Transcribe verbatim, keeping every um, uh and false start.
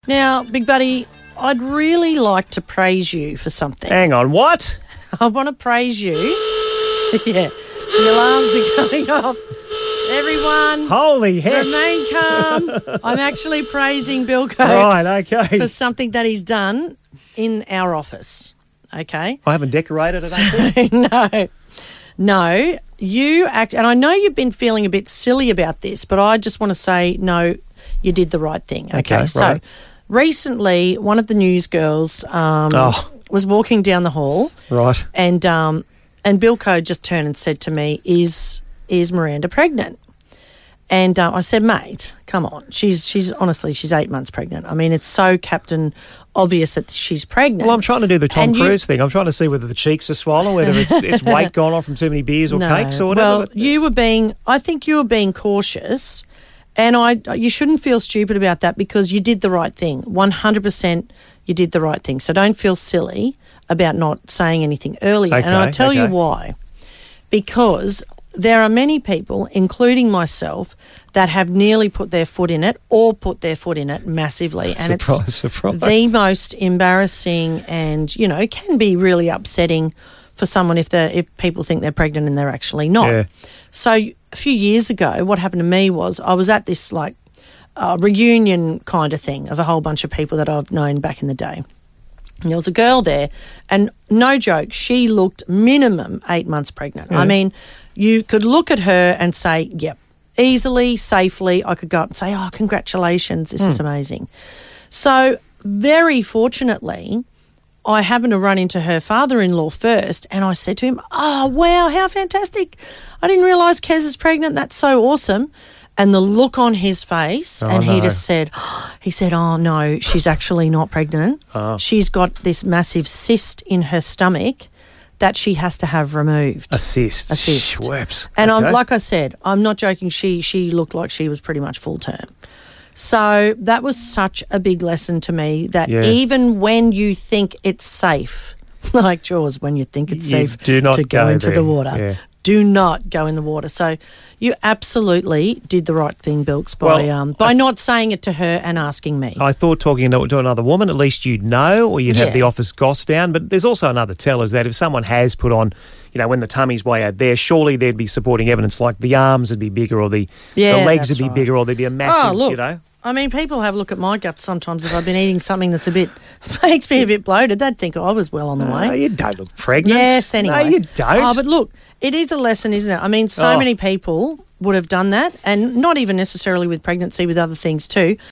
Now, Big Buddy, I'd really like to praise you for something. Hang on, what? I want to praise you. Yeah, the alarms are going off. Everyone, Holy heck. remain calm. I'm actually praising Bilko Right, okay. for something that he's done in our office, okay? I haven't decorated it, I think. No, no, you act, and I know you've been feeling a bit silly about this, but I just want to say, no, you did the right thing, okay? Okay, so right. recently, one of the news girls um, Oh. was walking down the hall, Right. and um, and Bilko just turned and said to me, "Is is Miranda pregnant?" And uh, I said, "Mate, come on. She's she's honestly she's eight months pregnant. I mean, it's so Captain obvious that she's pregnant." Well, I'm trying to do the Tom And you- Cruise thing. I'm trying to see whether the cheeks are swollen, whether it's it's weight gone off from too many beers or No. cakes or whatever. Well, but- you were being. I think you were being cautious, and I. You shouldn't feel stupid about that because you did the right thing. one hundred percent, you did the right thing. So don't feel silly about not saying anything earlier. and Okay, I'll tell you okay. why. Because there are many people, including myself, that have nearly put their foot in it or put their foot in it massively. And Surprise, it's surprise. the most embarrassing and, you know, can be really upsetting for someone if they if people think they're pregnant and they're actually not. Yeah. So a few years ago, what happened to me was I was at this like uh, reunion kind of thing of a whole bunch of people that I've known back in the day. And there was a girl there, and no joke, she looked minimum eight months pregnant. I mean, you could look at her and say, yep, easily, safely, I could go up and say, oh, congratulations, this is amazing. So very fortunately, I happened to run into her father-in-law first, and I said to him, oh, wow, how fantastic. I didn't realise Kez is pregnant. That's so awesome. And the look on his face, Oh, and he no. just said, he said, oh, no, she's actually not pregnant. Oh. She's got this massive cyst in her stomach that she has to have removed. Assist. A cyst. Schweppes. And I'm Okay. like I said, I'm not joking, she she looked like she was pretty much full term. So that was such a big lesson to me that Yeah. even when you think it's safe, like Jaws, when you think it's You safe do not to go, go into there. the water, Yeah. do not go in the water. So you absolutely did the right thing, Bilks, by Well, um, by not saying it to her and asking me. I thought talking to, to another woman, at least you'd know, or you'd Yeah. have the office goss down. But there's also another tell is that if someone has put on, you know, when the tummy's way out there, surely there'd be supporting evidence like the arms would be bigger or the, Yeah, the legs would that's be right. bigger or there'd be a massive, Oh, look. you know. I mean, people have a look at my guts sometimes if I've been eating something that's a bit, makes me a bit bloated. They'd think I was well on the way. No, you don't look pregnant. Yes, anyway. No, you don't. Oh, but look, it is a lesson, isn't it? I mean, so Oh. many people would have done that, and not even necessarily with pregnancy, with other things too.